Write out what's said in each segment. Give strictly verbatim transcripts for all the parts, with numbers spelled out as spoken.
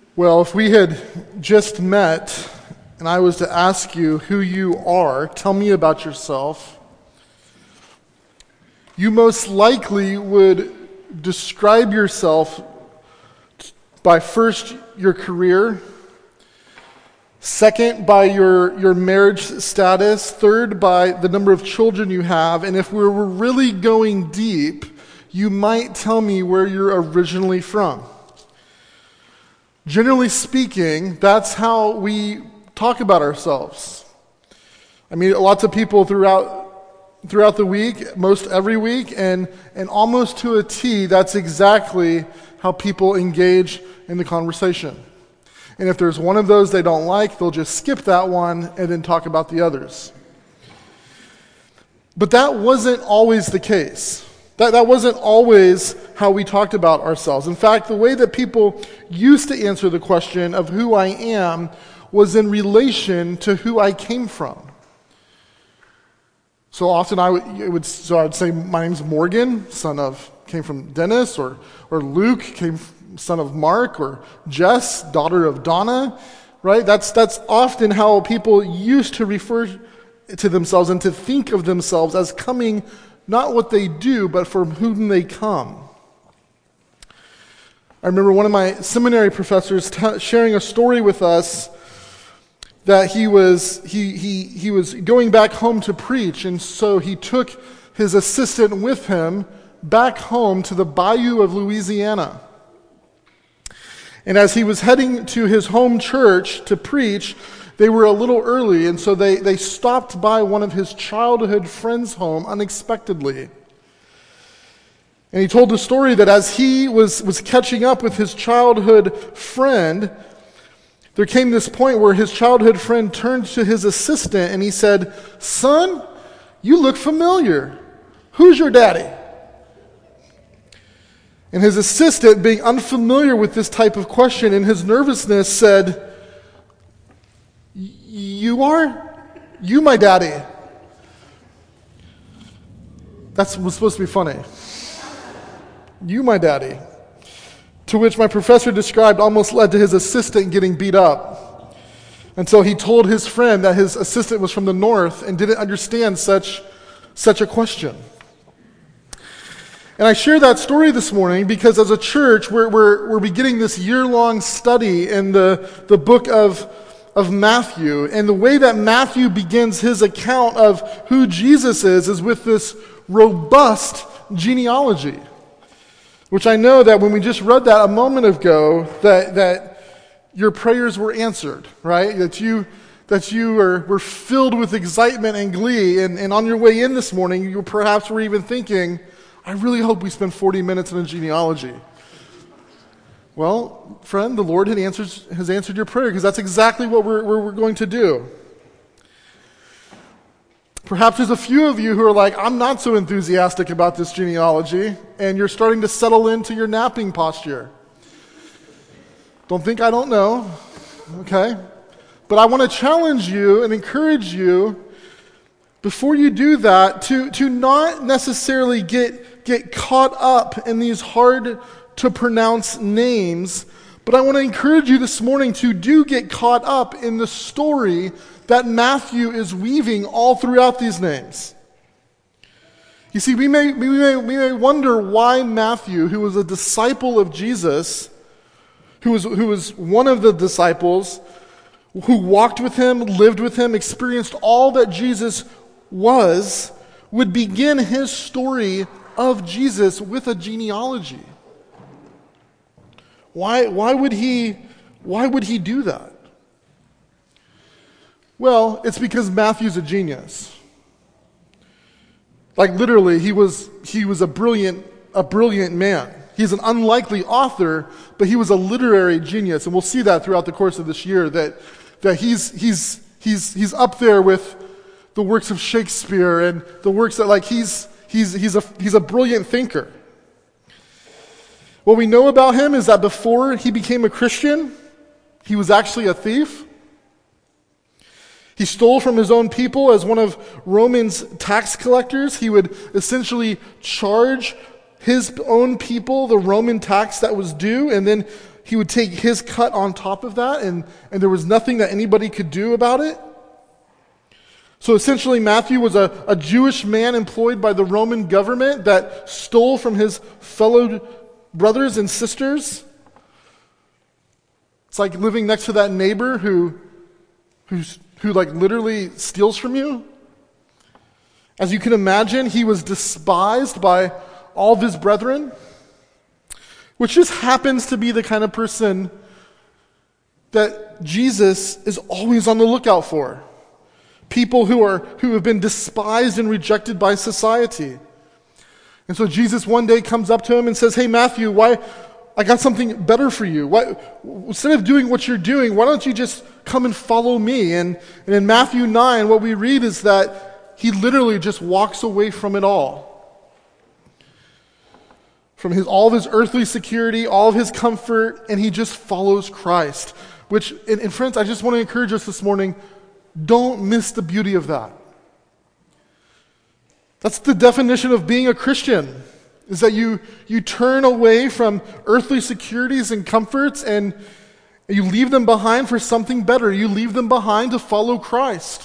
Well, if we had just met and I was to ask you who you are, tell me about yourself, you most likely would describe yourself by first your career, second by your, your marriage status, third by the number of children you have, and if we were really going deep, you might tell me where you're originally from. Generally speaking, that's how we talk about ourselves. I mean, lots of people throughout throughout the week, most every week, and, and almost to a T, that's exactly how people engage in the conversation. And if there's one of those they don't like, they'll just skip that one and then talk about the others. But that wasn't always the case. That, that wasn't always how we talked about ourselves. In fact, the way that people used to answer the question of who I am was in relation to who I came from. So often I would, it would, so I would say, my name's Morgan, son of, came from Dennis, or or Luke, came from, son of Mark, or Jess, daughter of Donna, right? That's that's often how people used to refer to themselves and to think of themselves as coming, not what they do, but from whom they come. I remember one of my seminary professors t- sharing a story with us that he was he he he was going back home to preach, and so he took his assistant with him back home to the bayou of Louisiana. And as he was heading to his home church to preach, they were a little early, and so they, they stopped by one of his childhood friends' home unexpectedly. And he told the story that as he was, was catching up with his childhood friend, there came this point where his childhood friend turned to his assistant and he said, "Son, you look familiar. Who's your daddy?" And his assistant, being unfamiliar with this type of question in his nervousness, said, "You are? You my daddy." That was supposed to be funny. "You my daddy." To which my professor described almost led to his assistant getting beat up until he told his friend that his assistant was from the north and didn't understand such, such a question. And I share that story this morning because as a church, we're, we're, we're beginning this year-long study in the, the book of, of Matthew. And the way that Matthew begins his account of who Jesus is is with this robust genealogy. Which I know that when we just read that a moment ago, that that your prayers were answered, right? That you that you were, were filled with excitement and glee, and, and on your way in this morning, you perhaps were even thinking, I really hope we spend forty minutes in a genealogy. Well, friend, the Lord had answered, has answered your prayer, because that's exactly what we're, we're going to do. Perhaps there's a few of you who are like, I'm not so enthusiastic about this genealogy, and you're starting to settle into your napping posture. Don't think I don't know, okay? But I want to challenge you and encourage you, before you do that, to, to not necessarily get, get caught up in these hard-to-pronounce names, but I want to encourage you this morning to do get caught up in the story that Matthew is weaving all throughout these names. You see, we may, we may, we may wonder why Matthew, who was a disciple of Jesus, who was, who was one of the disciples, who walked with him, lived with him, experienced all that Jesus was, would begin his story of Jesus with a genealogy. Why, why would he, why would he do that? Well, it's because Matthew's a genius. Like literally, he was he was a brilliant a brilliant man. He's an unlikely author, but he was a literary genius, and we'll see that throughout the course of this year. That that he's he's he's he's up there with the works of Shakespeare and the works that like he's he's he's a he's a brilliant thinker. What we know about him is that before he became a Christian, he was actually a thief. He stole from his own people as one of Roman's tax collectors. He would essentially charge his own people the Roman tax that was due, and then he would take his cut on top of that, and, and there was nothing that anybody could do about it. So essentially, Matthew was a, a Jewish man employed by the Roman government that stole from his fellow brothers and sisters. It's like living next to that neighbor who, who's, who like literally steals from you. As you can imagine, he was despised by all of his brethren, which just happens to be the kind of person that Jesus is always on the lookout for. People who are who have been despised and rejected by society. And so Jesus one day comes up to him and says, "Hey Matthew, why I got something better for you. Why, instead of doing what you're doing, why don't you just come and follow me?" And, and in Matthew nine, what we read is that he literally just walks away from it all. From his all of his earthly security, all of his comfort, and he just follows Christ. Which, and, and friends, I just want to encourage us this morning, don't miss the beauty of that. That's the definition of being a Christian, is that you, you turn away from earthly securities and comforts and you leave them behind for something better. You leave them behind to follow Christ.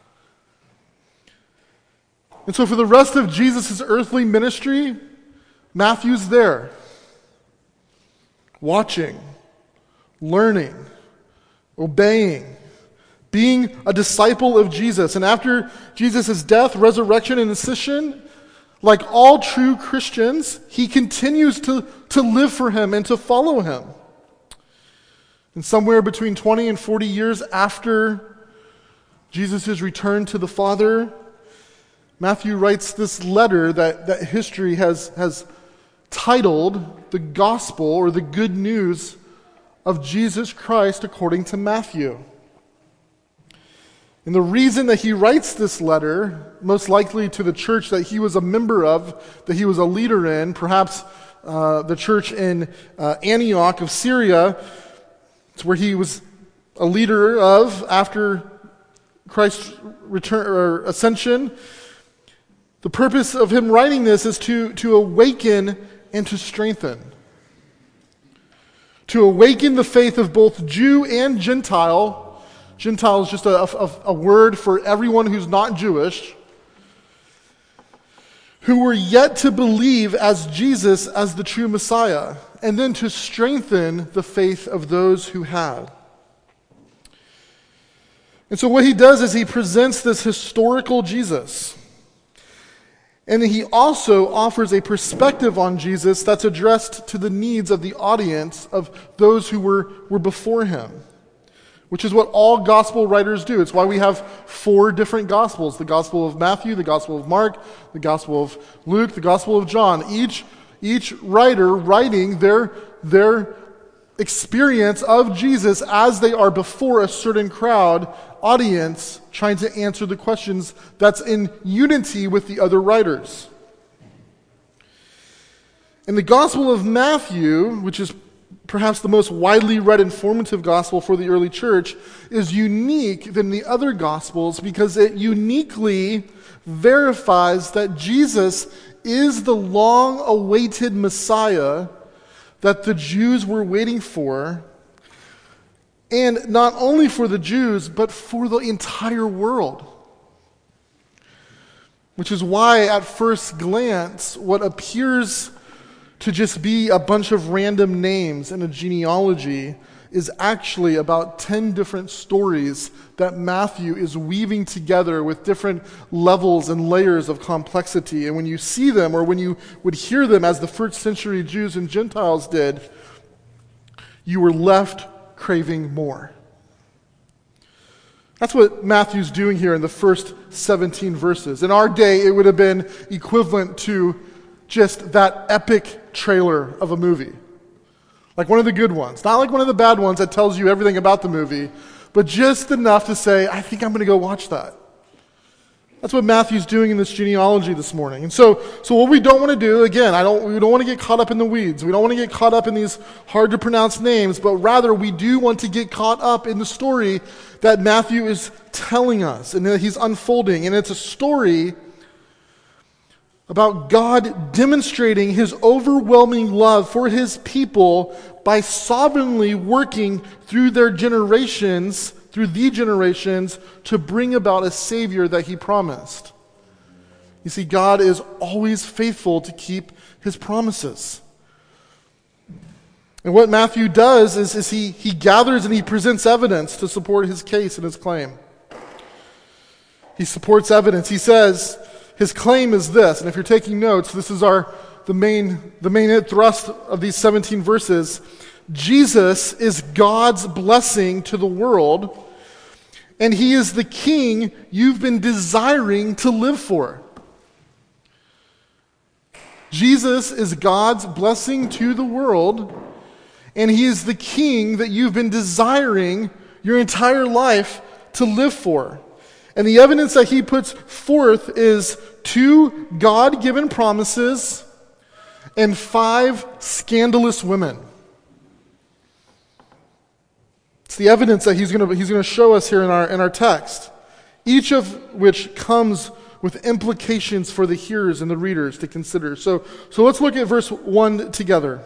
And so for the rest of Jesus' earthly ministry, Matthew's there, watching, learning, obeying, being a disciple of Jesus. And after Jesus' death, resurrection, and ascension, like all true Christians, he continues to, to live for him and to follow him. And somewhere between twenty and forty years after Jesus' return to the Father, Matthew writes this letter that, that history has, has titled the Gospel, or the Good News of Jesus Christ according to Matthew. And the reason that he writes this letter, most likely to the church that he was a member of, that he was a leader in, perhaps uh, the church in uh, Antioch of Syria, it's where he was a leader of after Christ's return or ascension. The purpose of him writing this is to, to awaken and to strengthen. To awaken the faith of both Jew and Gentile. Gentile is just a, a, a word for everyone who's not Jewish, who were yet to believe as Jesus as the true Messiah, and then to strengthen the faith of those who had. And so what he does is he presents this historical Jesus. And he also offers a perspective on Jesus that's addressed to the needs of the audience of those who were, were before him, which is what all gospel writers do. It's why we have four different gospels: the Gospel of Matthew, the Gospel of Mark, the Gospel of Luke, the Gospel of John. Each, each writer writing their, their experience of Jesus as they are before a certain crowd, audience, trying to answer the questions that's in unity with the other writers. In the Gospel of Matthew, which is perhaps the most widely read informative gospel for the early church, is unique than the other gospels because it uniquely verifies that Jesus is the long-awaited Messiah that the Jews were waiting for, and not only for the Jews, but for the entire world. Which is why, at first glance, what appears to just be a bunch of random names in a genealogy is actually about ten different stories that Matthew is weaving together with different levels and layers of complexity. And when you see them, or when you would hear them as the first century Jews and Gentiles did, you were left craving more. That's what Matthew's doing here in the first seventeen verses. In our day, it would have been equivalent to just that epic trailer of a movie. Like one of the good ones. Not like one of the bad ones that tells you everything about the movie, but just enough to say, I think I'm going to go watch that. That's what Matthew's doing in this genealogy this morning. And so, so what we don't want to do, again, I don't, we don't want to get caught up in the weeds. We don't want to get caught up in these hard to pronounce names, but rather we do want to get caught up in the story that Matthew is telling us and that he's unfolding. And it's a story about God demonstrating his overwhelming love for his people by sovereignly working through their generations, through the generations, to bring about a Savior that he promised. You see, God is always faithful to keep his promises. And what Matthew does is, is he, he gathers and he presents evidence to support his case and his claim. He supports evidence. He says his claim is this, and if you're taking notes, this is our the main the main thrust of these seventeen verses. Jesus is God's blessing to the world, and he is the king you've been desiring to live for. Jesus is God's blessing to the world, and he is the king that you've been desiring your entire life to live for. And the evidence that he puts forth is two God-given promises and five scandalous women. It's the evidence that he's going to he's going to show us here in our in our text, each of which comes with implications for the hearers and the readers to consider. So, so let's look at verse one together.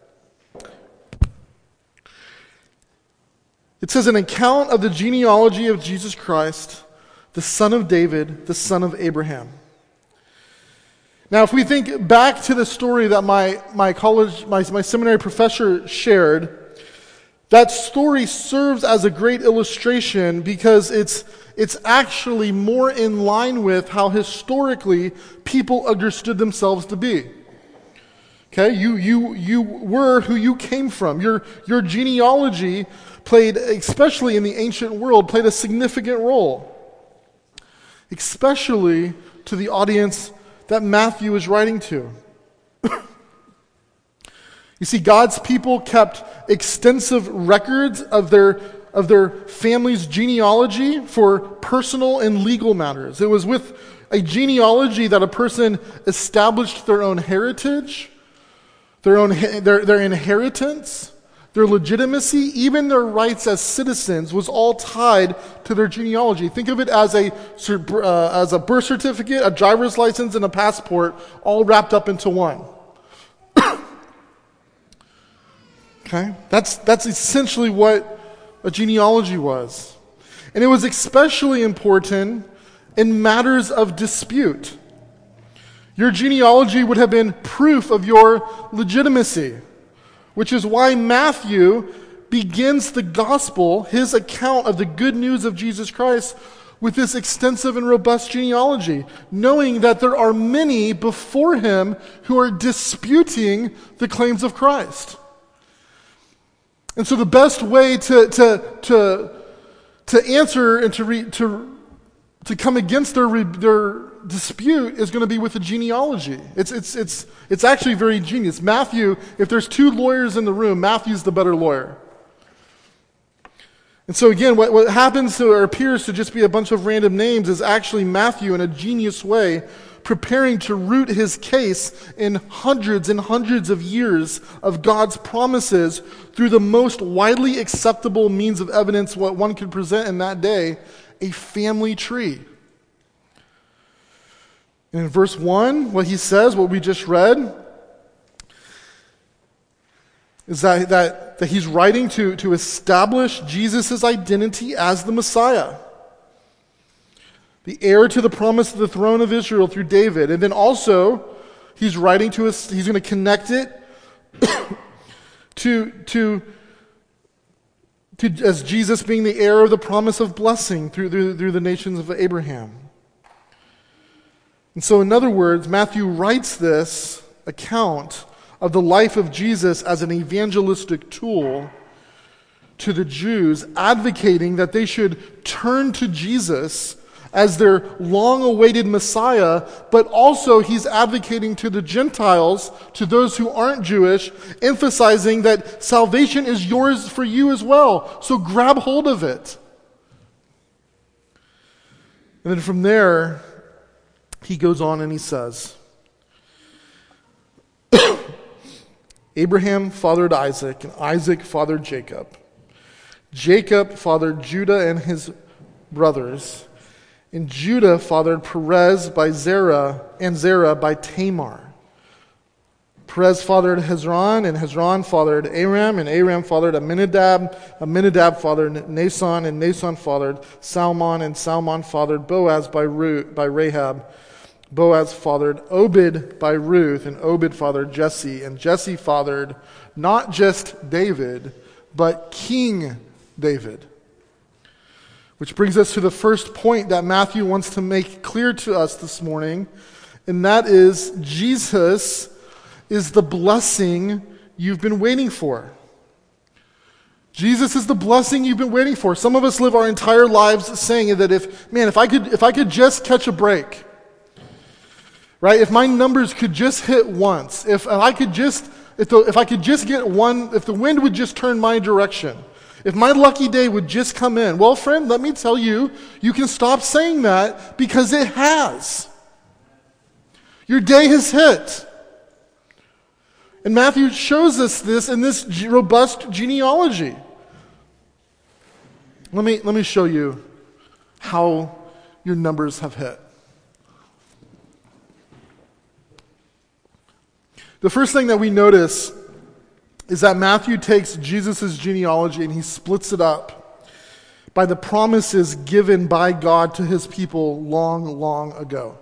It says, an account of the genealogy of Jesus Christ, the son of David, the son of Abraham. Now, if we think back to the story that my, my college, my, my seminary professor shared, that story serves as a great illustration because it's, it's actually more in line with how historically people understood themselves to be. Okay, you, you, you were who you came from. Your, your genealogy played, especially in the ancient world, played a significant role. Especially to the audience that Matthew is writing to. You see, God's people kept extensive records of their, of their family's genealogy for personal and legal matters. It was with a genealogy that a person established their own heritage, their own their, their inheritance, their legitimacy, even their rights as citizens was all tied to their genealogy. Think of it as a uh, as a birth certificate, a driver's license, and a passport, all wrapped up into one. Okay, that's that's essentially what a genealogy was, and it was especially important in matters of dispute. Your genealogy would have been proof of your legitimacy, which is why Matthew begins the gospel, his account of the good news of Jesus Christ, with this extensive and robust genealogy, knowing that there are many before him who are disputing the claims of Christ. And so the best way to to to, to answer and to re, to to come against their their dispute is going to be with a genealogy. It's it's it's it's actually very genius. Matthew, if there's two lawyers in the room, Matthew's the better lawyer. And so again, what, what happens to or appears to just be a bunch of random names is actually Matthew in a genius way preparing to root his case in hundreds and hundreds of years of God's promises through the most widely acceptable means of evidence what one could present in that day, a family tree. And in verse one, what he says, what we just read, is that, that, that he's writing to, to establish Jesus' identity as the Messiah, the heir to the promise of the throne of Israel through David. And then also, he's writing to us, he's going to connect it to, to, to as Jesus being the heir of the promise of blessing through, through, through the nations of Abraham. And so, in other words, Matthew writes this account of the life of Jesus as an evangelistic tool to the Jews, advocating that they should turn to Jesus as their long-awaited Messiah, but also he's advocating to the Gentiles, to those who aren't Jewish, emphasizing that salvation is yours for you as well, so grab hold of it. And then from there, he goes on and he says, Abraham fathered Isaac, and Isaac fathered Jacob. Jacob fathered Judah and his brothers, And Judah fathered Perez by Zerah, and Zerah by Tamar. Perez fathered Hezron, and Hezron fathered Aram, and Aram fathered Amminadab. Amminadab fathered Nason, and Nason fathered Salmon, and Salmon fathered Boaz by Ruth, by Rahab. Boaz fathered Obed by Ruth, and Obed fathered Jesse, and Jesse fathered not just David, but King David. Which brings us to the first point that Matthew wants to make clear to us this morning, and that is Jesus is the blessing you've been waiting for. Jesus is the blessing you've been waiting for. Some of us live our entire lives saying that if, man, if I could, if I could just catch a break, right? If my numbers could just hit once, if I could just, if the, if I could just get one, if the wind would just turn my direction, if my lucky day would just come in. Well, friend, let me tell you, you can stop saying that because it has. Your day has hit. And Matthew shows us this in this robust genealogy. Let me, let me show you how your numbers have hit. The first thing that we notice is that Matthew takes Jesus' genealogy and he splits it up by the promises given by God to his people long, long ago.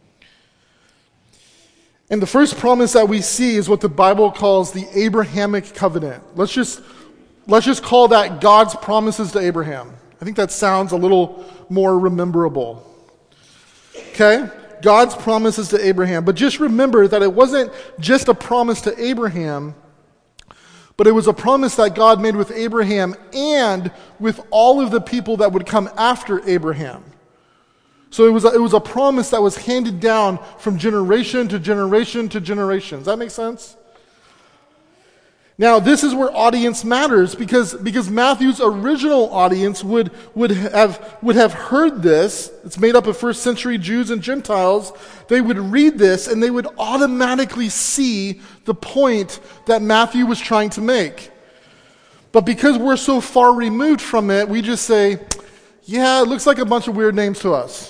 And the first promise that we see is what the Bible calls the Abrahamic covenant. Let's just, let's just call that God's promises to Abraham. I think that sounds a little more rememberable. Okay? God's promises to Abraham. But just remember that it wasn't just a promise to Abraham, but it was a promise that God made with Abraham and with all of the people that would come after Abraham. So it was, a, it was a promise that was handed down from generation to generation to generation. Does that make sense? Now, this is where audience matters because, because Matthew's original audience would, would, have, would have heard this. It's made up of first century Jews and Gentiles. They would read this and they would automatically see the point that Matthew was trying to make. But because we're so far removed from it, we just say, yeah, it looks like a bunch of weird names to us.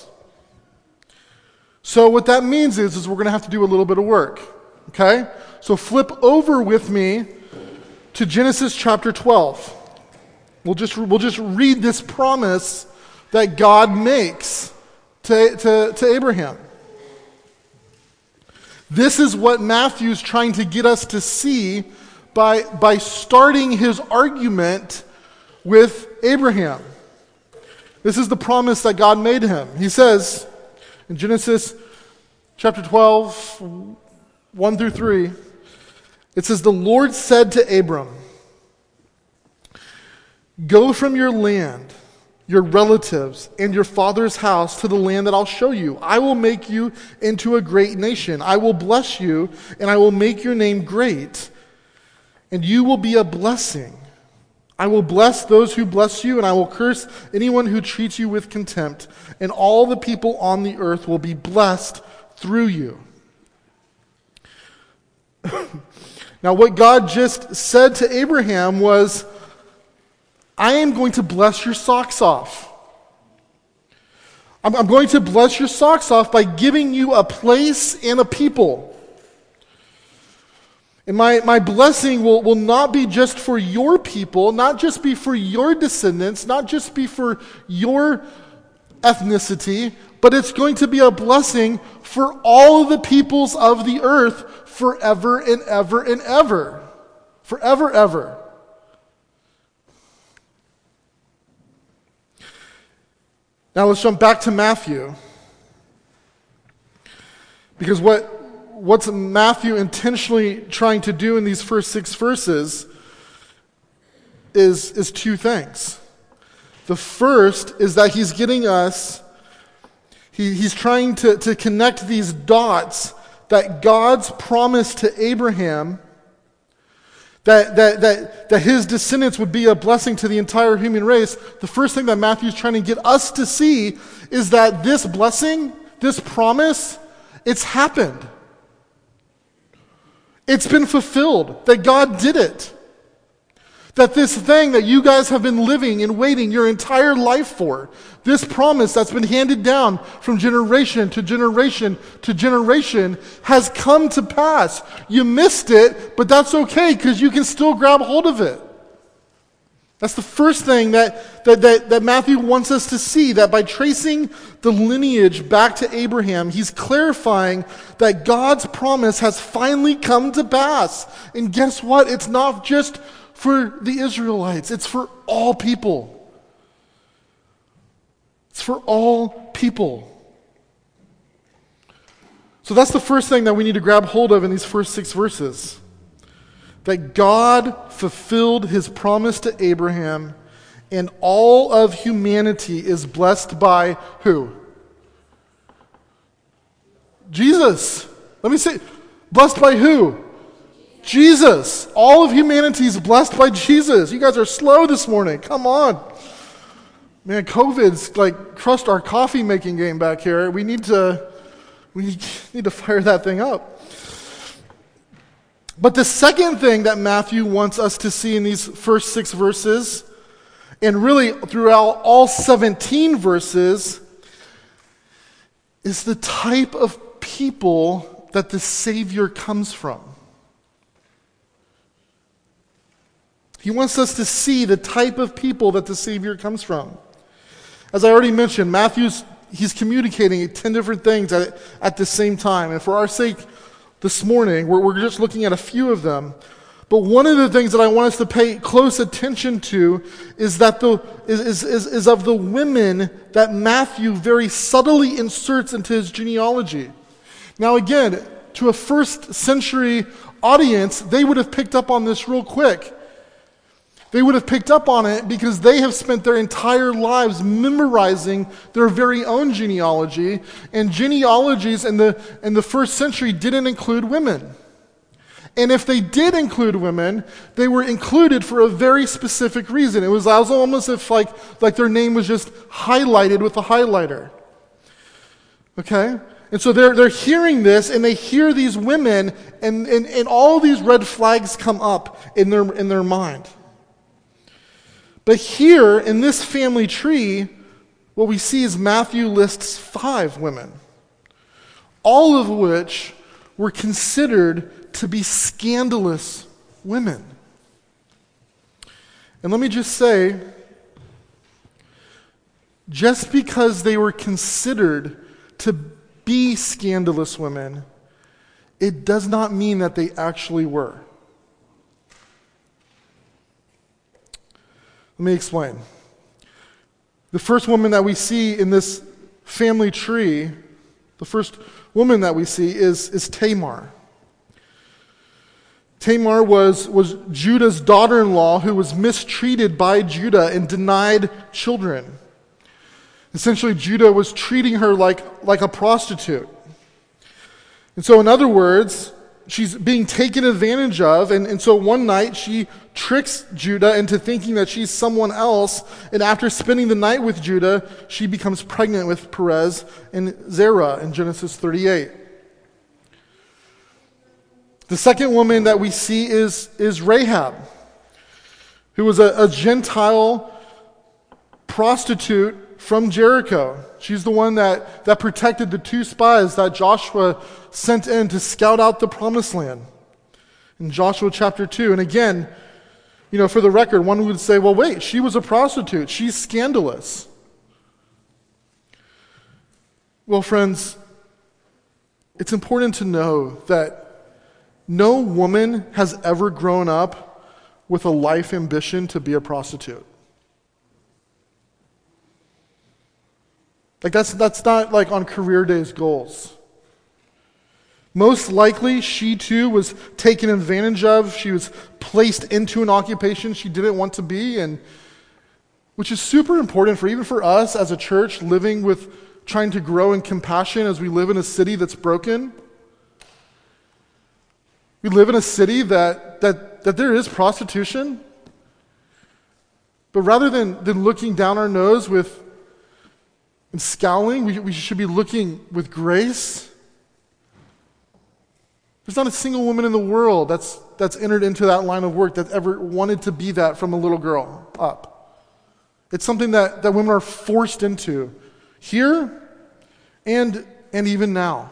So what that means is, is we're going to have to do a little bit of work. Okay? So flip over with me to Genesis chapter twelve. We'll just, we'll just read this promise that God makes to, to, to Abraham. This is what Matthew's trying to get us to see by, by starting his argument with Abraham. This is the promise that God made him. He says in Genesis chapter twelve, one through three, it says, "The Lord said to Abram, 'Go from your land, your relatives, and your father's house to the land that I'll show you. I will make you into a great nation. I will bless you, and I will make your name great, and you will be a blessing. I will bless those who bless you, and I will curse anyone who treats you with contempt, and all the people on the earth will be blessed through you.'" Now, what God just said to Abraham was, I am going to bless your socks off. I'm, I'm going to bless your socks off by giving you a place and a people. And my, my blessing will, will not be just for your people, not just be for your descendants, not just be for your ethnicity, but it's going to be a blessing for all of the peoples of the earth forever and ever and ever. Forever, ever. Now let's jump back to Matthew. Because what what's Matthew intentionally trying to do in these first six verses is, is two things. The first is that he's getting us, he, he's trying to, to connect these dots that God's promise to Abraham, that, that, that, that his descendants would be a blessing to the entire human race. The first thing that Matthew's trying to get us to see is that this blessing, this promise, it's happened. It's been fulfilled, that God did it. That this thing that you guys have been living and waiting your entire life for, this promise that's been handed down from generation to generation to generation, has come to pass. You missed it, but that's okay because you can still grab hold of it. That's the first thing that, that, that, that Matthew wants us to see, that by tracing the lineage back to Abraham, he's clarifying that God's promise has finally come to pass. And guess what? It's not just for the Israelites. It's for all people. It's for all people. So that's the first thing that we need to grab hold of in these first six verses. That God fulfilled his promise to Abraham, and all of humanity is blessed by who? Jesus. Let me say, blessed by who? Jesus. All of humanity is blessed by Jesus. You guys are slow this morning. Come on. Man, COVID's like crushed our coffee making game back here. We need to we need to fire that thing up. But the second thing that Matthew wants us to see in these first six verses, and really throughout all seventeen verses, is the type of people that the Savior comes from. He wants us to see the type of people that the Savior comes from. As I already mentioned, Matthew's, he's communicating ten different things at, at the same time. And for our sake this morning, we're, we're just looking at a few of them. But one of the things that I want us to pay close attention to is that the is, is, is, is of the women that Matthew very subtly inserts into his genealogy. Now again, to a first century audience, they would have picked up on this real quick. They would have picked up on it because they have spent their entire lives memorizing their very own genealogy, and genealogies in the in the first century didn't include women. And if they did include women, they were included for a very specific reason. It was almost as if like, like their name was just highlighted with a highlighter. Okay? And so they're they're hearing this, and they hear these women, and, and, and all these red flags come up in their in their mind. But here, in this family tree, what we see is Matthew lists five women, all of which were considered to be scandalous women. And let me just say, just because they were considered to be scandalous women, it does not mean that they actually were. Let me explain. The first woman that we see in this family tree, the first woman that we see is, is Tamar. Tamar was, was Judah's daughter-in-law who was mistreated by Judah and denied children. Essentially, Judah was treating her like, like a prostitute. And so, in other words, she's being taken advantage of, and, and so one night she tricks Judah into thinking that she's someone else, and after spending the night with Judah, she becomes pregnant with Perez and Zerah in Genesis thirty-eight. The second woman that we see is, is Rahab, who was a, a Gentile prostitute from Jericho. She's the one that, that protected the two spies that Joshua sent in to scout out the promised land in Joshua chapter two. And again, you know, for the record, one would say, well, wait, she was a prostitute. She's scandalous. Well, friends, it's important to know that no woman has ever grown up with a life ambition to be a prostitute. Like that's that's not like on career days goals. Most likely, she too was taken advantage of. She was placed into an occupation she didn't want to be, and which is super important for even for us as a church living with trying to grow in compassion as we live in a city that's broken. We live in a city that that that there is prostitution. But rather than, than looking down our nose with and scowling, we, we should be looking with grace There's not a single woman in the world that's that's entered into that line of work that ever wanted to be that from a little girl up. It's something that, that women are forced into here and and even now.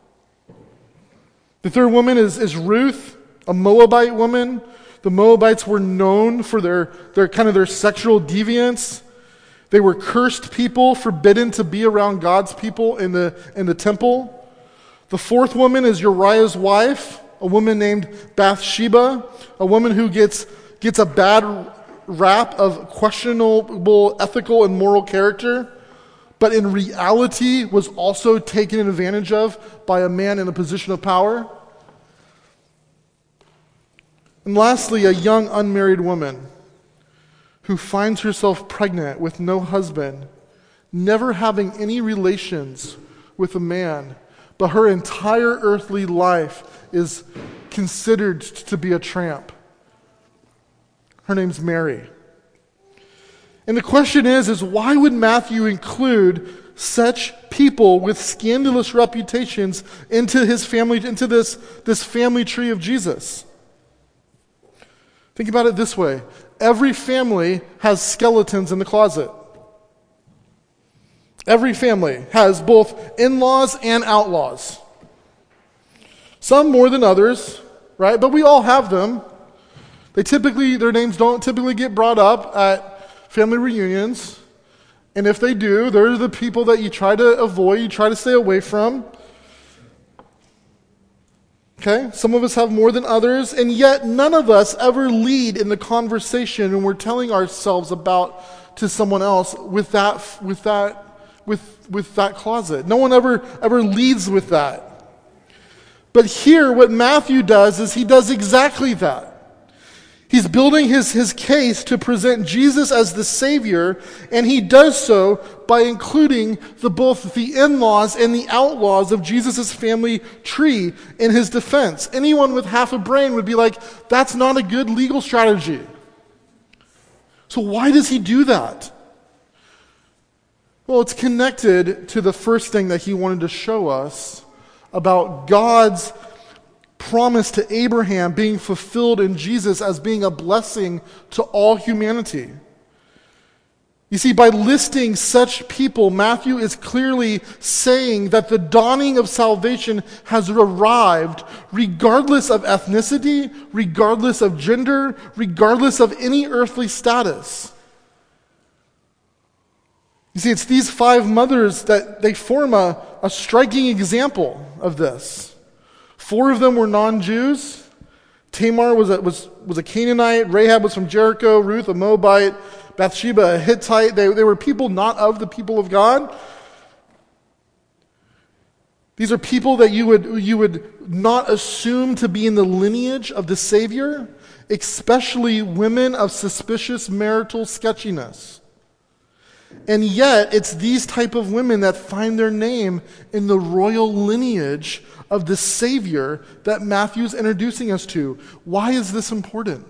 The third woman is, is Ruth, a Moabite woman. The Moabites were known for their, their kind of their sexual deviance. They were cursed people, forbidden to be around God's people in the in the temple. The fourth woman is Uriah's wife, a woman named Bathsheba, a woman who gets gets a bad rap of questionable ethical and moral character, but in reality was also taken advantage of by a man in a position of power. And lastly, a young unmarried woman who finds herself pregnant with no husband, never having any relations with a man, but her entire earthly life is considered to be a tramp. Her name's Mary. And the question is, is why would Matthew include such people with scandalous reputations into his family, into this, this family tree of Jesus? Think about it this way. Every family has skeletons in the closet. Every family has both in-laws and outlaws. Some more than others, right? But we all have them. They typically, their names don't typically get brought up at family reunions. And if they do, they're the people that you try to avoid, you try to stay away from. Okay? Some of us have more than others, and yet none of us ever lead in the conversation when we're telling ourselves about to someone else with that with that with with that closet. No one ever ever leads with that. But here what Matthew does is he does exactly that. He's building his, his case to present Jesus as the Savior, and he does so by including the, both the in-laws and the outlaws of Jesus' family tree in his defense. Anyone with half a brain would be like, that's not a good legal strategy. So why does he do that? Well, it's connected to the first thing that he wanted to show us about God's promise to Abraham being fulfilled in Jesus as being a blessing to all humanity. You see, by listing such people, Matthew is clearly saying that the dawning of salvation has arrived regardless of ethnicity, regardless of gender, regardless of any earthly status. You see, it's these five mothers that they form a, a striking example of this. Four of them were non-Jews. Tamar was a, was, was a Canaanite. Rahab was from Jericho. Ruth, a Moabite. Bathsheba, a Hittite. They, they were people not of the people of God. These are people that you would, you would not assume to be in the lineage of the Savior, especially women of suspicious marital sketchiness. And yet, it's these type of women that find their name in the royal lineage of the Savior that Matthew's introducing us to. Why is this important?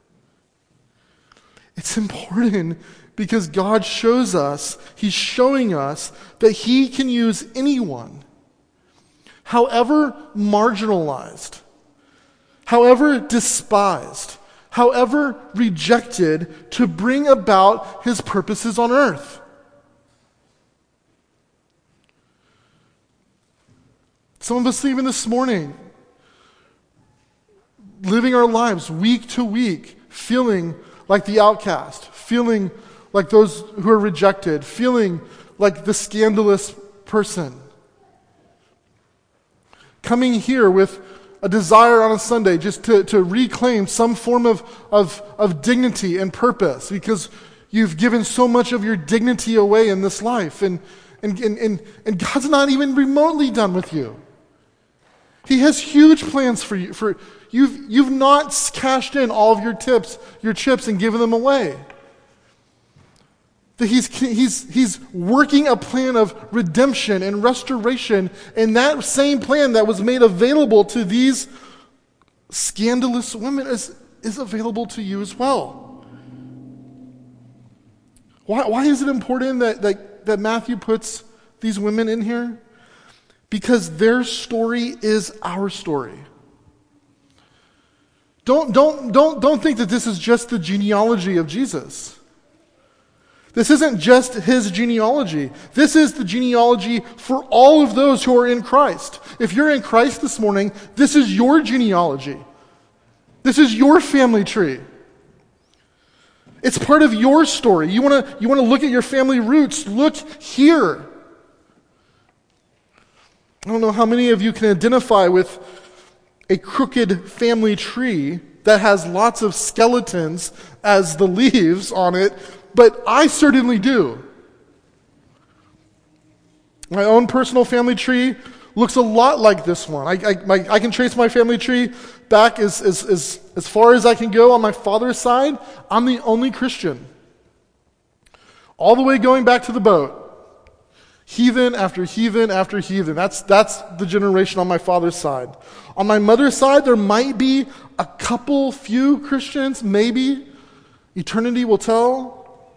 It's important because God shows us, He's showing us that He can use anyone, however marginalized, however despised, however rejected, to bring about His purposes on earth. Some of us, even this morning, living our lives week to week, feeling like the outcast, feeling like those who are rejected, feeling like the scandalous person. Coming here with a desire on a Sunday just to, to reclaim some form of, of, of dignity and purpose because you've given so much of your dignity away in this life. And, and, and, and, and God's not even remotely done with you. He has huge plans for you. For you've, you've not cashed in all of your tips, your chips and given them away. That he's, he's, he's working a plan of redemption and restoration, and that same plan that was made available to these scandalous women is, is available to you as well. Why, why is it important that, that, that Matthew puts these women in here? Because their story is our story. Don't, don't, don't, don't think that this is just the genealogy of Jesus. This isn't just his genealogy. This is the genealogy for all of those who are in Christ. If you're in Christ this morning, this is your genealogy. This is your family tree. It's part of your story. You want to you want to look at your family roots? Look here. I don't know how many of you can identify with a crooked family tree that has lots of skeletons as the leaves on it, but I certainly do. My own personal family tree looks a lot like this one. I, I, my, I can trace my family tree back as, as, as, as far as I can go on my father's side. I'm the only Christian. All the way going back to the boat. Heathen after heathen after heathen. That's, that's the generation on my father's side. On my mother's side, there might be a couple, few Christians, maybe. Eternity will tell.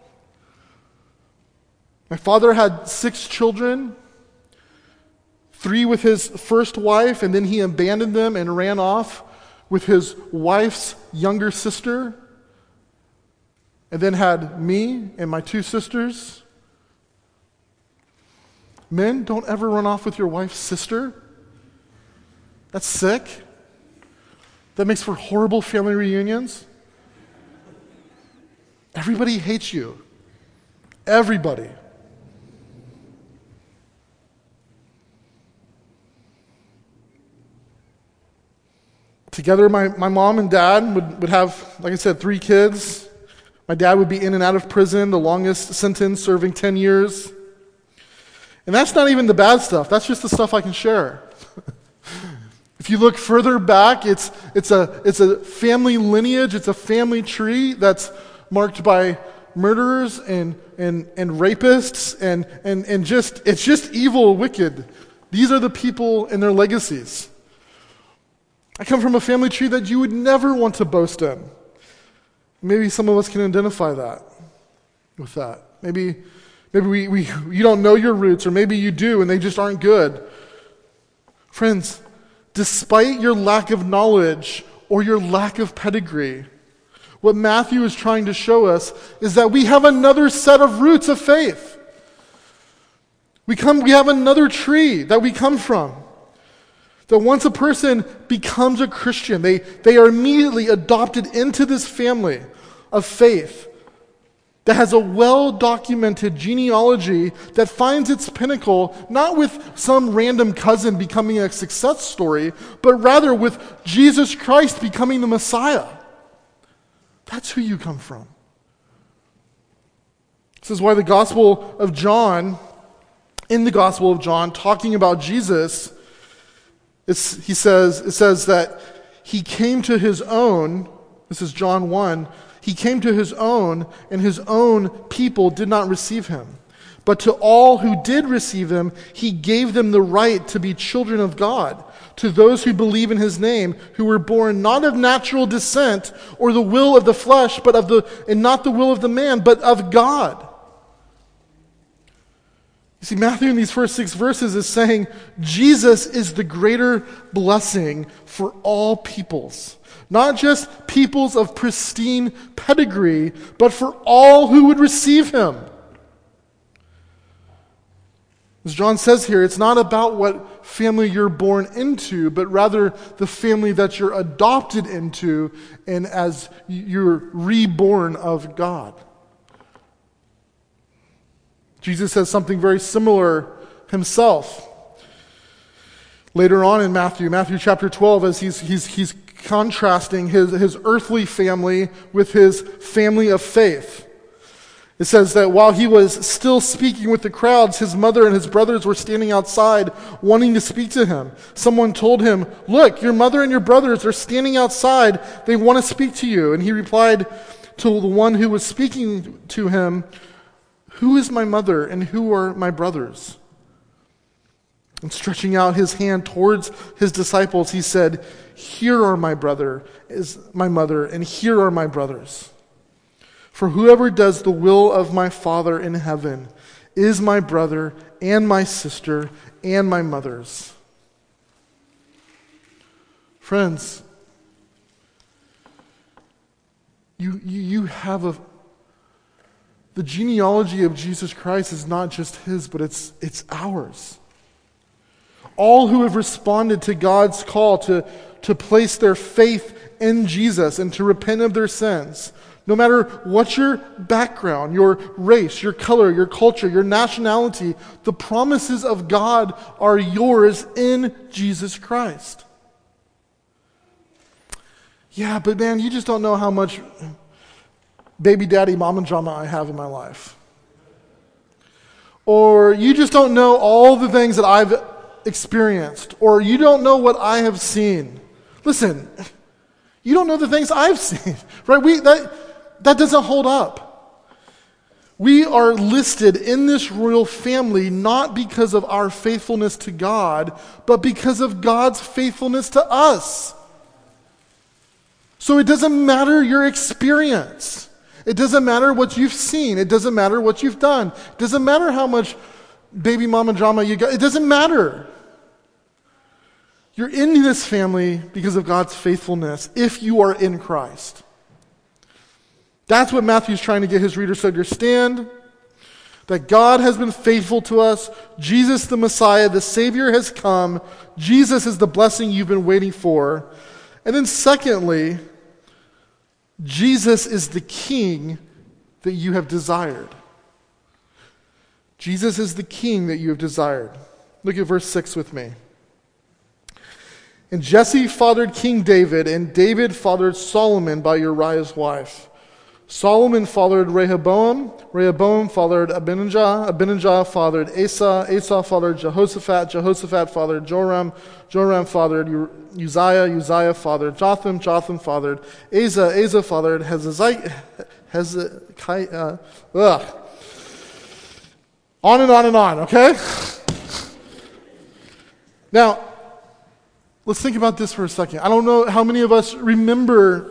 My father had six children. Three with his first wife, and then he abandoned them and ran off with his wife's younger sister, and then had me and my two sisters. Men, don't ever run off with your wife's sister. That's sick. That makes for horrible family reunions. Everybody hates you. Everybody. Together, my, my mom and dad would, would have, like I said, three kids. My dad would be in and out of prison, the longest sentence, serving ten years. And that's not even the bad stuff. That's just the stuff I can share. If you look further back, it's, it's, a, it's a family lineage, it's a family tree that's marked by murderers and, and, and rapists, and, and, and just, it's just evil, wicked. These are the people and their legacies. I come from a family tree that you would never want to boast in. Maybe some of us can identify that with that. Maybe maybe we, we you don't know your roots, or maybe you do and they just aren't good. Friends, despite your lack of knowledge or your lack of pedigree, what Matthew is trying to show us is that we have another set of roots of faith. We come we have another tree that we come from. That once a person becomes a Christian, they, they are immediately adopted into this family of faith that has a well-documented genealogy that finds its pinnacle not with some random cousin becoming a success story, but rather with Jesus Christ becoming the Messiah. That's who you come from. This is why the Gospel of John, in the Gospel of John, talking about Jesus, It's, he says, it says that he came to his own, this is John one, he came to his own, and his own people did not receive him. But to all who did receive him, he gave them the right to be children of God, to those who believe in his name, who were born not of natural descent or the will of the flesh, but of the, and not the will of the man, but of God. You see, Matthew in these first six verses is saying Jesus is the greater blessing for all peoples. Not just peoples of pristine pedigree, but for all who would receive him. As John says here, it's not about what family you're born into, but rather the family that you're adopted into and as you're reborn of God. Jesus says something very similar himself. Later on in Matthew, Matthew chapter twelve, as he's, he's, he's contrasting his, his earthly family with his family of faith. It says that while he was still speaking with the crowds, his mother and his brothers were standing outside wanting to speak to him. Someone told him, "Look, your mother and your brothers are standing outside. They want to speak to you." And he replied to the one who was speaking to him, "Who is my mother and who are my brothers?" And stretching out his hand towards his disciples, he said, "Here are my brother, is my mother, and here are my brothers. For whoever does the will of my Father in heaven is my brother and my sister and my mothers." Friends, You, you, you have a, the genealogy of Jesus Christ is not just his, but it's, it's ours. All who have responded to God's call to, to place their faith in Jesus and to repent of their sins, no matter what your background, your race, your color, your culture, your nationality, the promises of God are yours in Jesus Christ. Yeah, but man, you just don't know how much baby daddy, mama drama I have in my life. Or you just don't know all the things that I've experienced. Or you don't know what I have seen. Listen, you don't know the things I've seen, right? We that that doesn't hold up. We are listed in this royal family not because of our faithfulness to God, but because of God's faithfulness to us. So it doesn't matter your experience. It doesn't matter what you've seen. It doesn't matter what you've done. It doesn't matter how much baby mama drama you got. It doesn't matter. You're in this family because of God's faithfulness if you are in Christ. That's what Matthew's trying to get his readers to understand. That God has been faithful to us. Jesus the Messiah, the Savior, has come. Jesus is the blessing you've been waiting for. And then secondly, Jesus is the King that you have desired. Jesus is the King that you have desired. Look at verse six with me. And Jesse fathered King David, and David fathered Solomon by Uriah's wife. Solomon fathered Rehoboam, Rehoboam fathered Abinijah, Abinijah fathered Asa, Asa fathered Jehoshaphat, Jehoshaphat fathered Joram, Joram fathered Uzziah, Uzziah fathered Jotham, Jotham fathered Asa, Asa fathered Hezekiah, Hezekiah, ugh. On and on and on, okay? Now, let's think about this for a second. I don't know how many of us remember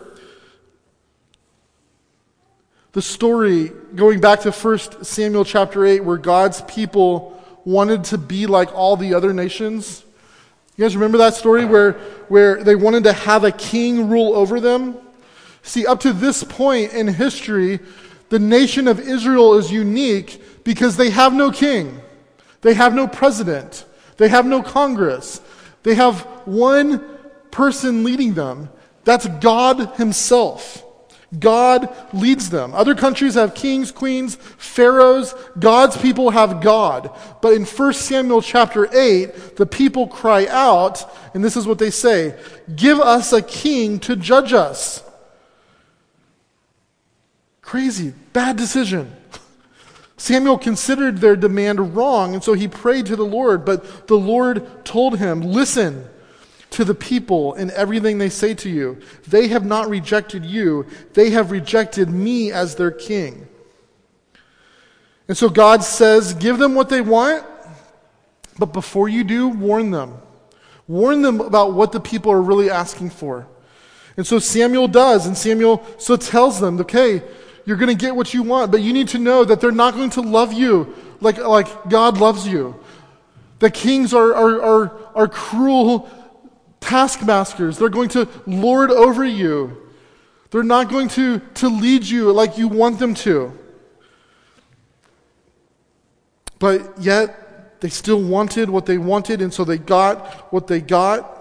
the story going back to First Samuel chapter eight where God's people wanted to be like all the other nations. You guys remember that story where, where they wanted to have a king rule over them? See, up to this point in history, the nation of Israel is unique because they have no king. They have no president. They have no Congress. They have one person leading them. That's God himself. God leads them. Other countries have kings, queens, pharaohs. God's people have God. But in First Samuel chapter eight, the people cry out, and this is what they say, "Give us a king to judge us." Crazy, bad decision. Samuel considered their demand wrong, and so he prayed to the Lord, but the Lord told him, "Listen to the people in everything they say to you. They have not rejected you. They have rejected me as their king." And so God says, give them what they want, but before you do, warn them. Warn them about what the people are really asking for. And so Samuel does, and Samuel so tells them, okay, you're going to get what you want, but you need to know that they're not going to love you like, like God loves you. The kings are, are, are, are cruel taskmasters. They're going to lord over you. They're not going to, to lead you like you want them to. But yet, they still wanted what they wanted, and so they got what they got.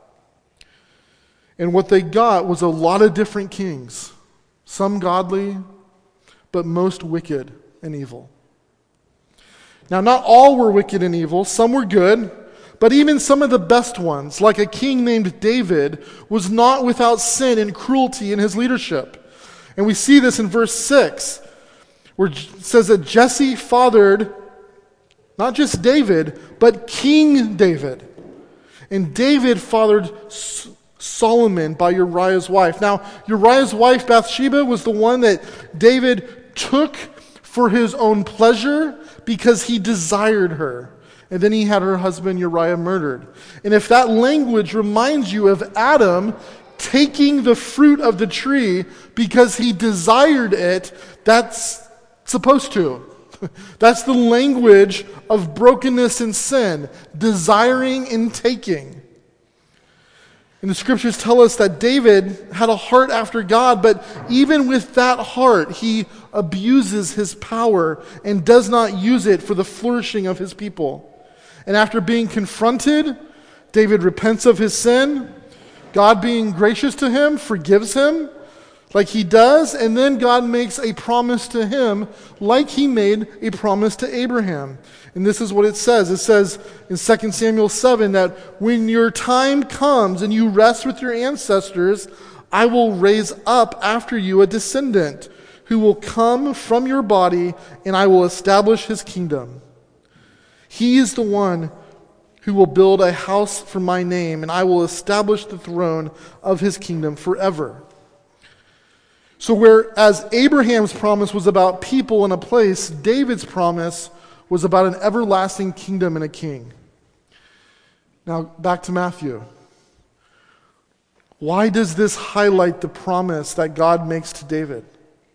And what they got was a lot of different kings. Some godly, but most wicked and evil. Now, not all were wicked and evil. Some were good. But even some of the best ones, like a king named David, was not without sin and cruelty in his leadership. And we see this in verse six, where it says that Jesse fathered not just David, but King David. And David fathered Solomon by Uriah's wife. Now, Uriah's wife, Bathsheba, was the one that David took for his own pleasure because he desired her. And then he had her husband Uriah murdered. And if that language reminds you of Adam taking the fruit of the tree because he desired it, that's supposed to. That's the language of brokenness and sin, desiring and taking. And the scriptures tell us that David had a heart after God, but even with that heart, he abuses his power and does not use it for the flourishing of his people. And after being confronted, David repents of his sin. God, being gracious to him, forgives him like he does, and then God makes a promise to him like he made a promise to Abraham. And this is what it says. It says in Second Samuel seven that when your time comes and you rest with your ancestors, I will raise up after you a descendant who will come from your body, and I will establish his kingdom. He is the one who will build a house for my name, and I will establish the throne of his kingdom forever. So whereas Abraham's promise was about people and a place, David's promise was about an everlasting kingdom and a king. Now, back to Matthew. Why does this highlight the promise that God makes to David?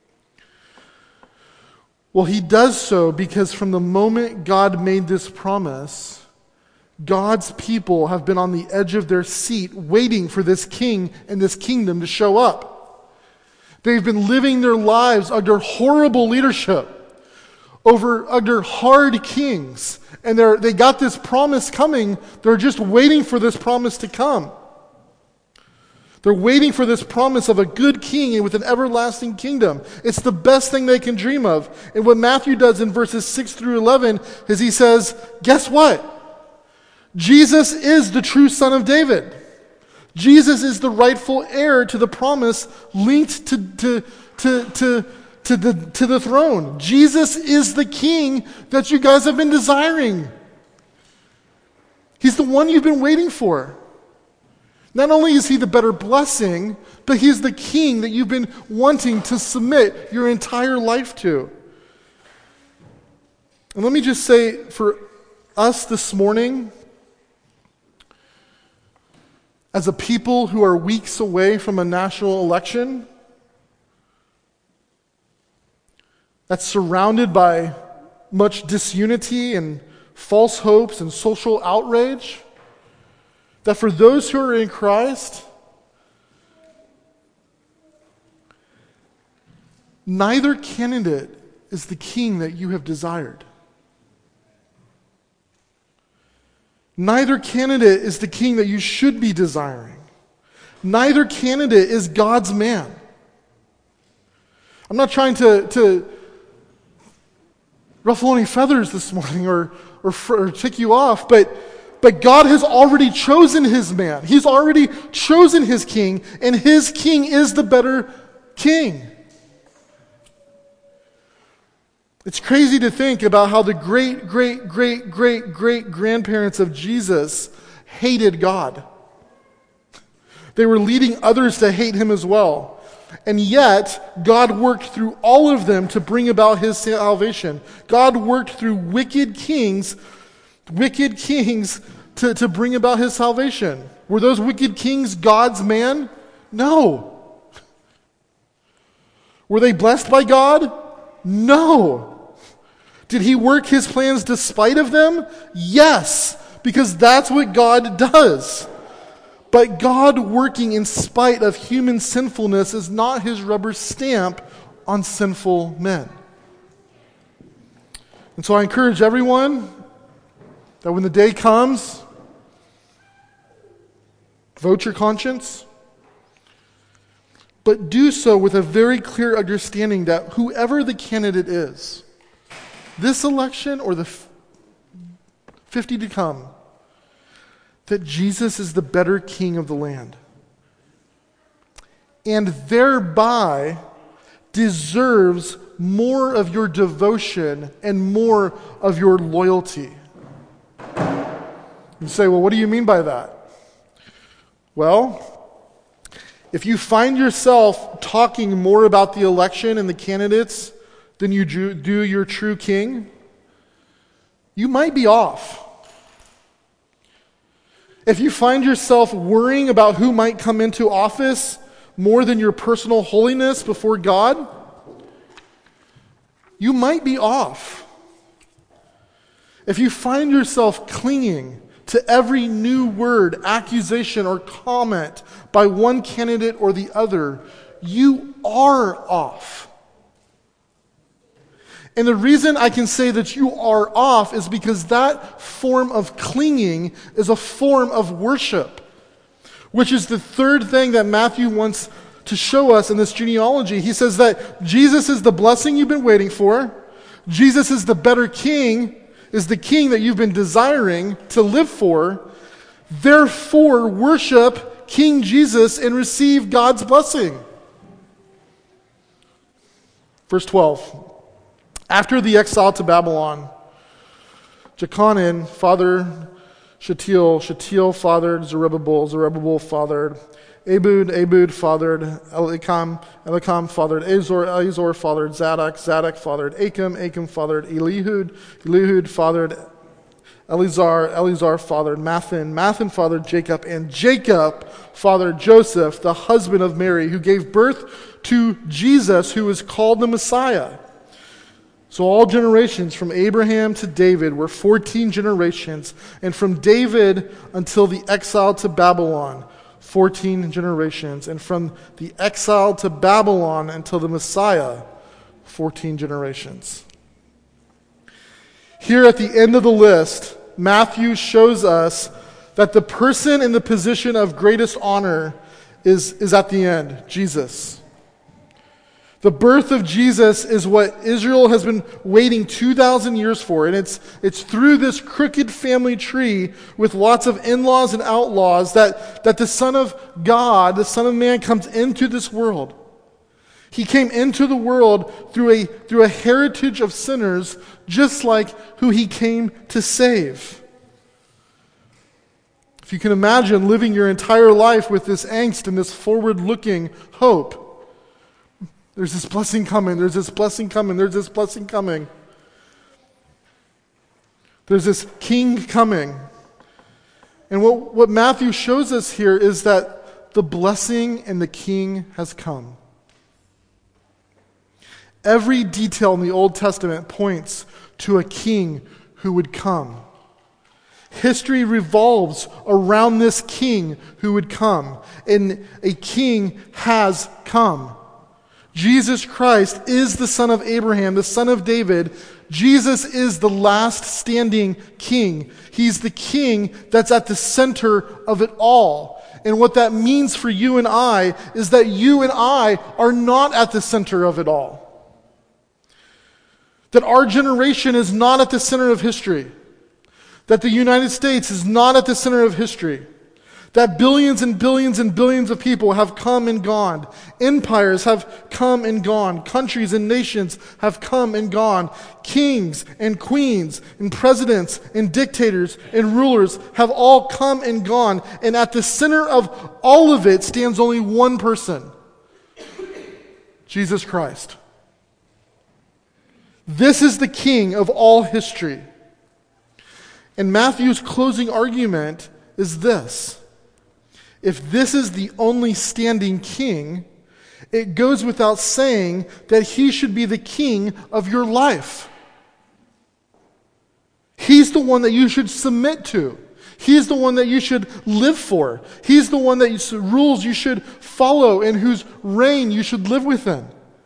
Well, he does so because from the moment God made this promise, God's people have been on the edge of their seat waiting for this king and this kingdom to show up. They've been living their lives under horrible leadership, over under hard kings, and they're they got this promise coming. They're just waiting for this promise to come. They're waiting for this promise of a good king and with an everlasting kingdom. It's the best thing they can dream of. And what Matthew does in verses six through eleven is he says, guess what? Jesus is the true son of David. Jesus is the rightful heir to the promise linked to, to, to, to, to, the, to the throne. Jesus is the king that you guys have been desiring. He's the one you've been waiting for. Not only is he the better blessing, but he's the king that you've been wanting to submit your entire life to. And let me just say, for us this morning, as a people who are weeks away from a national election that's surrounded by much disunity and false hopes and social outrage, that for those who are in Christ, neither candidate is the king that you have desired. Neither candidate is the king that you should be desiring. Neither candidate is God's man. I'm not trying to, to ruffle any feathers this morning or, or, or tick you off, but, but God has already chosen his man. He's already chosen his king, and his king is the better king. It's crazy to think about how the great, great, great, great, great grandparents of Jesus hated God. They were leading others to hate him as well. And yet, God worked through all of them to bring about his salvation. God worked through wicked kings, wicked kings to, to bring about his salvation. Were those wicked kings God's man? No. Were they blessed by God? No. Did he work his plans despite of them? Yes, because that's what God does. But God working in spite of human sinfulness is not his rubber stamp on sinful men. And so I encourage everyone that when the day comes, vote your conscience, but do so with a very clear understanding that whoever the candidate is, this election or the fifty to come, that Jesus is the better king of the land, and thereby deserves more of your devotion and more of your loyalty. You say, well, what do you mean by that? Well, if you find yourself talking more about the election and the candidates than you do your true king, you might be off. If you find yourself worrying about who might come into office more than your personal holiness before God, you might be off. If you find yourself clinging to every new word, accusation, or comment by one candidate or the other, you are off. And the reason I can say that you are off is because that form of clinging is a form of worship, which is the third thing that Matthew wants to show us in this genealogy. He says that Jesus is the blessing you've been waiting for. Jesus is the better king, is the king that you've been desiring to live for. Therefore, worship King Jesus and receive God's blessing. Verse twelve. After the exile to Babylon, Jeconiah fathered Shealtiel, Shealtiel fathered Zerubbabel, Zerubbabel fathered Abud, Abud fathered Elikam, Elikam fathered Azor, Azor fathered Zadok, Zadok fathered Achim, Achim fathered Elihud, Elihud fathered Eleazar, Eleazar fathered Mathan, Mathan fathered Jacob, and Jacob fathered Joseph, the husband of Mary, who gave birth to Jesus, who is called the Messiah. So all generations from Abraham to David were fourteen generations, and from David until the exile to Babylon, fourteen generations, and from the exile to Babylon until the Messiah, fourteen generations. Here at the end of the list, Matthew shows us that the person in the position of greatest honor is, is at the end, Jesus. The birth of Jesus is what Israel has been waiting two thousand years for, and it's, it's through this crooked family tree with lots of in-laws and outlaws that, that the Son of God, the Son of Man, comes into this world. He came into the world through a, through a heritage of sinners, just like who he came to save. If you can imagine living your entire life with this angst and this forward-looking hope, there's this blessing coming, there's this blessing coming, there's this blessing coming. There's this king coming. And what, what Matthew shows us here is that the blessing and the king has come. Every detail in the Old Testament points to a king who would come. History revolves around this king who would come, and a king has come. Jesus Christ is the son of Abraham, the son of David. Jesus is the last standing king. He's the king that's at the center of it all. And what that means for you and I is that you and I are not at the center of it all. That our generation is not at the center of history. That the United States is not at the center of history. That billions and billions and billions of people have come and gone. Empires have come and gone. Countries and nations have come and gone. Kings and queens and presidents and dictators and rulers have all come and gone. And at the center of all of it stands only one person: Jesus Christ. This is the king of all history. And Matthew's closing argument is this: if this is the only standing king, it goes without saying that he should be the king of your life. He's the one that you should submit to. He's the one that you should live for. He's the one that you, rules you should follow and whose reign you should live within.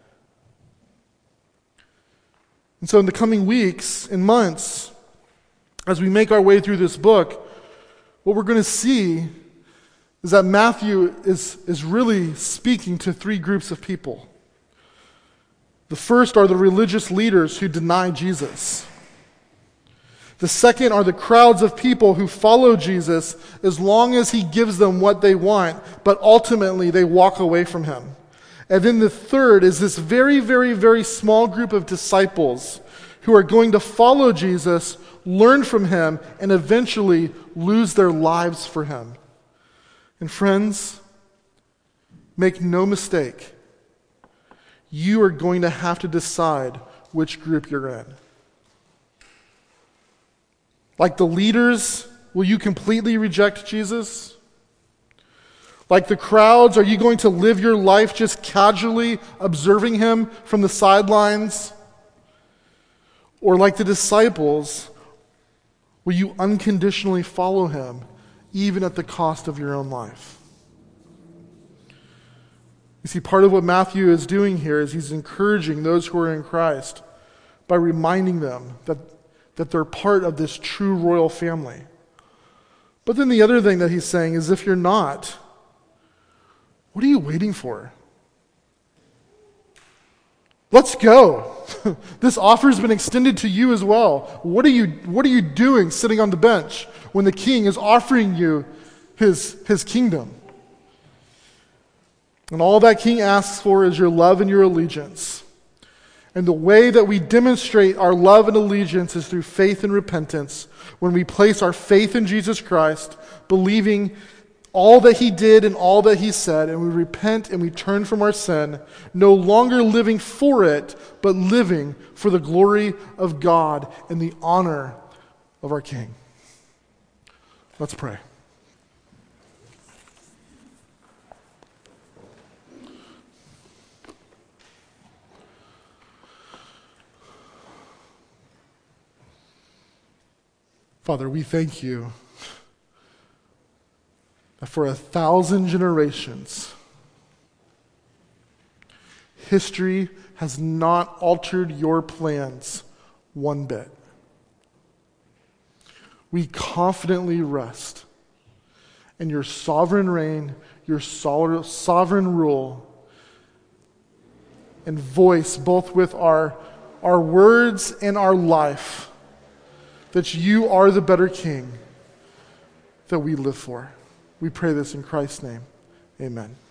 And so in the coming weeks and months, as we make our way through this book, what we're going to see is that Matthew is, is really speaking to three groups of people. The first are the religious leaders who deny Jesus. The second are the crowds of people who follow Jesus as long as he gives them what they want, but ultimately they walk away from him. And then the third is this very, very, very small group of disciples who are going to follow Jesus, learn from him, and eventually lose their lives for him. And friends, make no mistake, you are going to have to decide which group you're in. Like the leaders, will you completely reject Jesus? Like the crowds, are you going to live your life just casually observing him from the sidelines? Or like the disciples, Will you unconditionally follow him, even at the cost of your own life? You see, part of what Matthew is doing here is he's encouraging those who are in Christ by reminding them that, that they're part of this true royal family. But then the other thing that he's saying is, if you're not, what are you waiting for? Let's go. This offer has been extended to you as well. What are you, what are you doing sitting on the bench when the king is offering you his, his kingdom? And all that king asks for is your love and your allegiance. And the way that we demonstrate our love and allegiance is through faith and repentance, when we place our faith in Jesus Christ, believing all that he did and all that he said, and we repent and we turn from our sin, no longer living for it, but living for the glory of God and the honor of our King. Let's pray. Father, we thank you that for a thousand generations, history has not altered your plans one bit. We confidently rest in your sovereign reign, your sovereign rule, and voice both with our, our words and our life that you are the better king that we live for. We pray this in Christ's name. Amen.